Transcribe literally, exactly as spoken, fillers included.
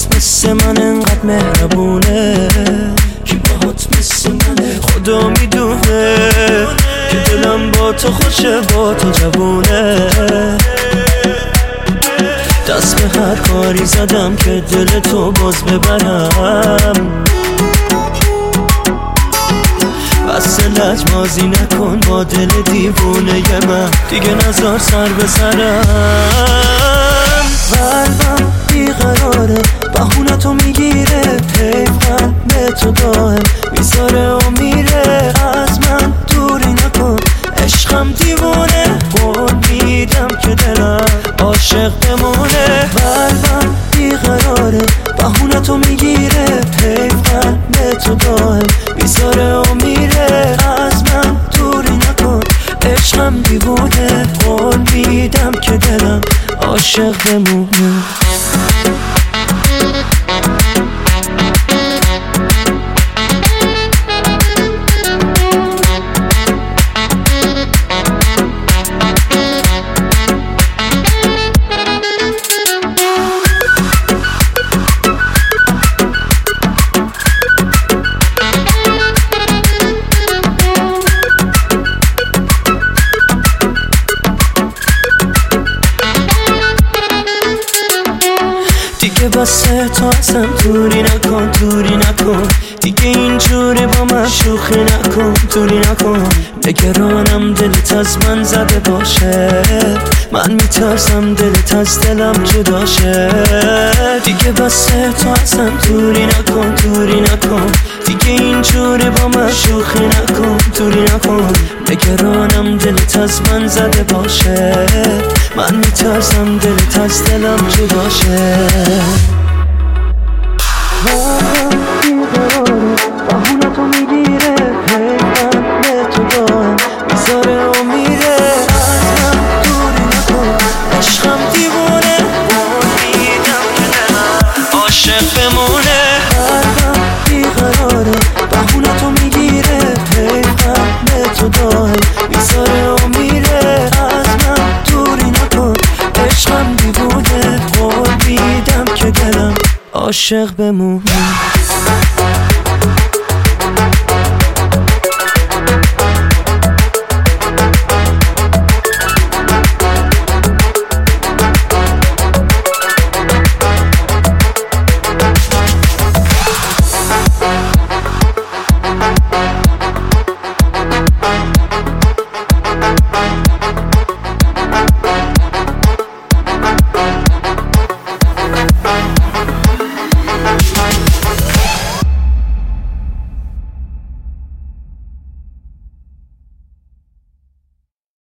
باهات مثل من انقدر مهربونه، کی باهات مثل منه خدا میدونه که دلم با تو خوشه، با تو جوونه. دست به هر کاری زدم که دل تو باز ببرم، بس لجبازی نکن با دل دیوونه ی من، دیگه نزار سر به سرم. قلبم بیقراره بهونتو میگیره، پیوند به تو دائم میذاره و میره. از من دوری نکن عشقم دیوونه، قول میدم که دلم عاشق بمونه. قلبم بیقراره بهونتو میگیره، پیوند به تو دائم میذاره و میره. از من دوری نکن عشقم دیوونه، قول میدم که دلم عاشق بمونه. دیگه بسه تو اصلا دوری نکن، دوری نکن دیگه اینجوری با من شوخی نکن، دوری نکن. نگرانم دلت از من زده باشه، من میترسم دلت از دلم جدا شه. دیگه بسه تو اصلا دوری نکن، دوری نکن دیگه اینجوری با من شوخی نکن، دوری نکن. نگرانم دلت از من زده باشه، من میترسم دلت از دلم جدا شه. بهونتو میگیره، پیوند به تو دائم میذاره و میره. از من دوری نکن عشقم دیوونه، قول میدم که دلم عاشق بمونه. قلبم بیقراره بهونتو میگیره، پیوند به تو دائم میذاره و میره. از من دوری نکن عشقم دیوونه، قول میدم که دلم عاشق بمونه.